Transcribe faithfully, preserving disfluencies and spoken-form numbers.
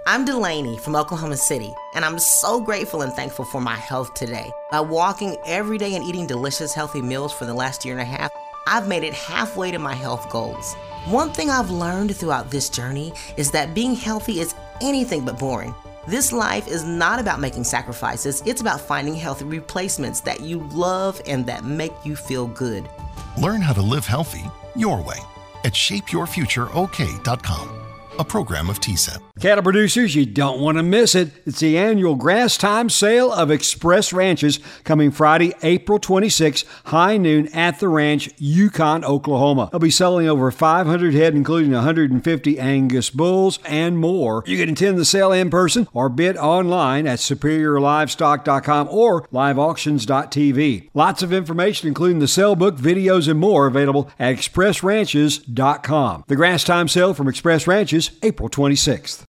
I'm Delaney from Oklahoma City, and I'm so grateful and thankful for my health today. By walking every day and eating delicious, healthy meals for the last year and a half, I've made it halfway to my health goals. One thing I've learned throughout this journey is that being healthy is anything but boring. This life is not about making sacrifices. It's about finding healthy replacements that you love and that make you feel good. Learn how to live healthy your way at shape your future o k dot com. A program of T C E P. Cattle producers, you don't want to miss it. It's the annual Grass Time Sale of Express Ranches coming Friday, April twenty-sixth, high noon at the ranch, Yukon, Oklahoma. They'll be selling over five hundred head, including one hundred fifty Angus bulls and more. You can attend the sale in person or bid online at superior livestock dot com or live auctions dot t v. Lots of information, including the sale book, videos, and more available at express ranches dot com. The Grass Time Sale from Express Ranches, April twenty-sixth.